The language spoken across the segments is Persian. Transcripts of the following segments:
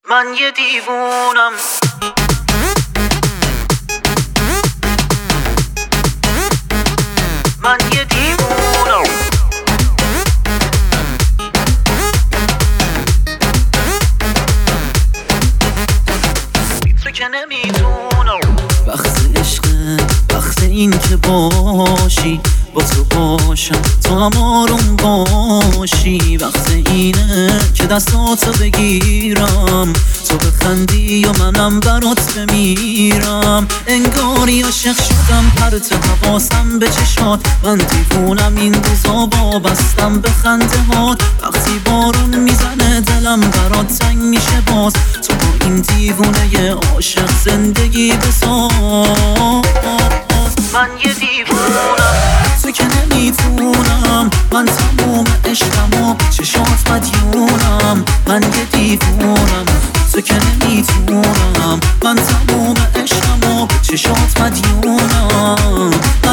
من یه دیوونم. من یه دیوونم. تو که نمیتونم. وقت عشقه، وقت این که باشی با تو باشم، تو هم آروم باشی. وقت اینه که دستاتو بگیرم، تو بخندی و منم برات بمیرم. انگاری عاشق شدم، پرت حواسم به چشات. من دیوونم این روزا، وابستم به خنده هات. وقتی بارون میزنه دلم برات تنگ میشه باز. تو با این دیوونه عاشق زندگی بساز. من یه دیوونم. تو که نمیتونم، من تموم عشقم و چشات مدیونم. من یه دیوونم. تو که نمیتونم، من تموم عشقم و چشات مدیونم.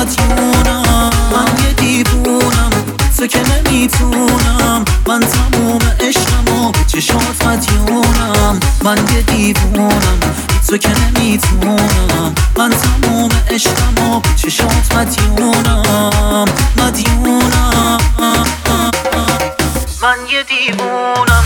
من یه دیوونم. تو که نمیتونم، من تموم عشقم و چشات مدیونم. من یه دیوونم. تو که نمیتونم، من تموم عشقم و چشات مدیونم. من یه دیوونم.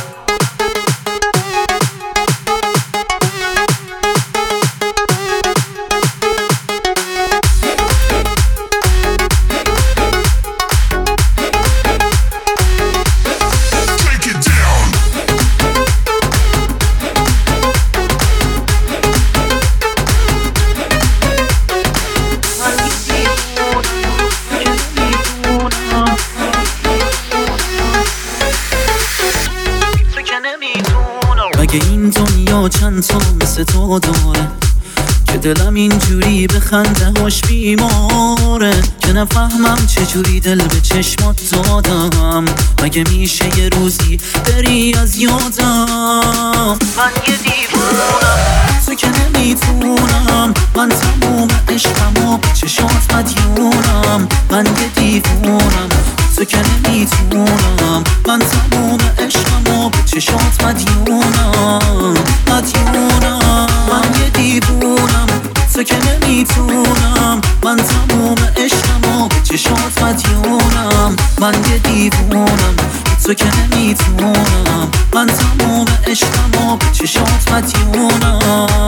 مگه این دنیا چند تا مثل تو داره که دلم اینجوری به خنده هاش بیماره، که نفهمم چجوری دل به چشمات دادم. مگه میشه یه روزی بری از یادم؟ من یه دیوونم. تو که نمیتونم، من تموم عشقم و چشات مدیونم. من یه دیوونم. تو که نمیتونم، من تموم عشقم و چشات مدیونم. من یه دیوونم. تو که نمیتونم، من تموم عشقم و چشات مدیونم. من یه دیوونم. تو که نمیتونم، من تموم عشقم و چشات مدیونم.